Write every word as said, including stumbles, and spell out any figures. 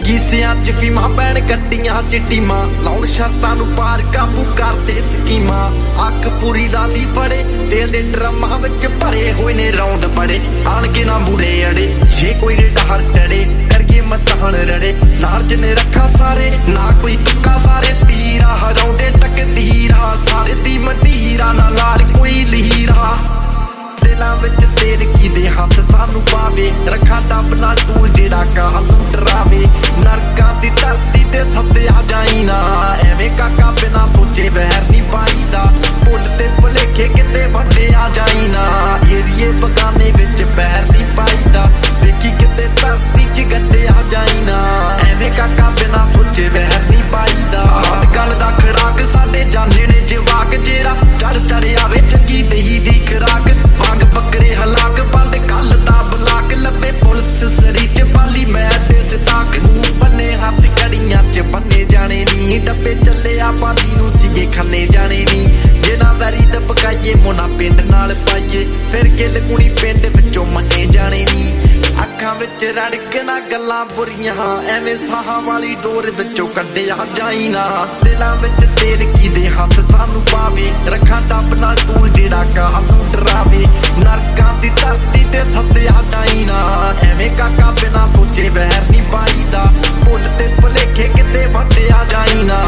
कीसियां च फीमां पैण कट्टियां चिट्टीमां लाउण शर्तां नूं पार काबू करदे स्कीमां अख पूरी लादी फड़े दिल दे ड्रमां विच भरे होए ने रौंद बड़े आण के ना मुड़े अड़े जे कोई डहर चढ़े करिए मतान रड़े नारज ने रखा सारे ना कोई तुक्का सारे तीरा हराउंदे तकदीरा सारे दी मटीरा ना लार कोई लीरा दिलां विच तेल कीदे हथ सानू पावे रखा डब नाल टूल जेड़ा कालू डरावे नरकां दी धरती ते सद्दिया जाई ना एवें काका बिना सोचे वैर नी पाईदा भुल ते भुलेखे किते वड्डिया जाई ना एरिए बगाने विच पैर नी पाईदा वेखी किते धरती च गड्डिया जाई ना एवें काका बिना सोचे वैर नी पाईदा गल दा खड़ाक साडे जाने ने जवाक जेड़ा चढ़ चढ़ आवे चंगी दही दी खराक वांग बकरे हलाक बंद कल दा बलाक लब्बे पुलिस सड़ी च पाली मैट सताक मुंह बन्ने हथ कड़ियां च बन्ने जाने नी डब्बे चले आ पाली नूं सीगे खन्ने जाने नी जेना वैरी दबकाइए मोना पिंड नाल पाइए फिर गिल कुणी पिंड विचों मन्ने जाने नी अखां विच रड़कना गल्लां बुरियां एवें साहां वाली डोर विचों कड्डिया जाई ना दिलां विच तेल कीदे हथ सानू पावे रखा डब नाल टूल जेड़ा कालू डरावे नरकां दी धरती ते सद्दिया जाई ना एवें काका बिना सोचे वैर नी पाईदा भुल ते भुलेखे किते वड्डिया जाई ना